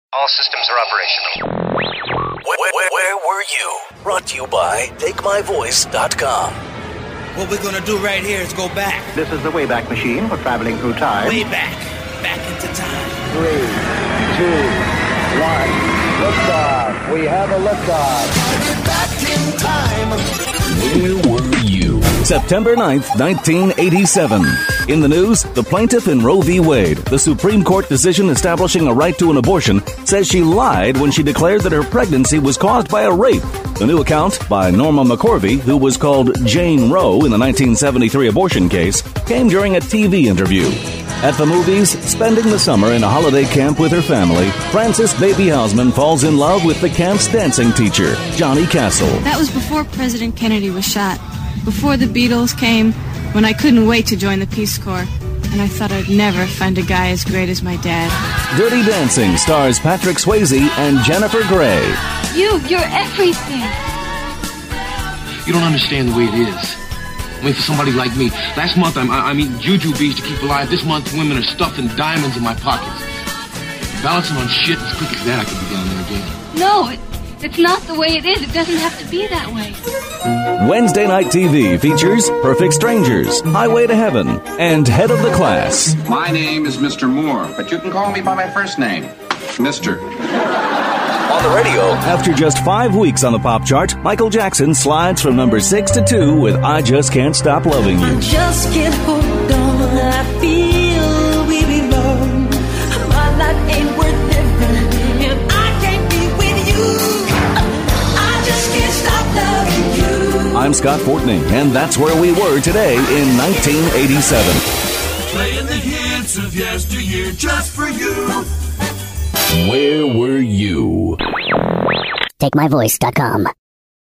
All systems are operational. Where were you? Brought to you by TakeMyVoice.com. What we're gonna do right here is go back. This is the Wayback Machine for traveling through time. Way back. Back into time. 3, 2, 1. Liftoff. We have a liftoff. Back in time. Where were you? September 9th, 1987. In the news, the plaintiff in Roe v. Wade, the Supreme Court decision establishing a right to an abortion, says she lied when she declared that her pregnancy was caused by a rape. The new account by Norma McCorvey, who was called Jane Roe in the 1973 abortion case, came during a TV interview. At the movies, spending the summer in a holiday camp with her family, Frances Baby Hausman falls in love with the camp's dancing teacher, Johnny Castle. That was before President Kennedy was shot, before the Beatles came, when I couldn't wait to join the Peace Corps, and I thought I'd never find a guy as great as my dad. Dirty Dancing stars Patrick Swayze and Jennifer Grey. You're everything. You don't understand the way it is. I mean, for somebody like me, last month I'm eating jujubes to keep alive. This month, women are stuffing diamonds in my pockets. Balancing on shit as quick as that, I could be down there again. No, it's not the way it is. It doesn't have to be that way. Wednesday Night TV features Perfect Strangers, Highway to Heaven, and Head of the Class. My name is Mr. Moore, but you can call me by my first name, Mr. On the radio. After just 5 weeks on the pop chart, Michael Jackson slides from number 6 to 2 with I Just Can't Stop Loving You. I just get hooked on, I feel we belong. My life ain't worth living if I can't be with you. I just can't stop loving you. I'm Scott Fortney, and that's where we were today in 1987. Playing the hits of yesteryear just for you. Where were you? TakeMyVoice.com.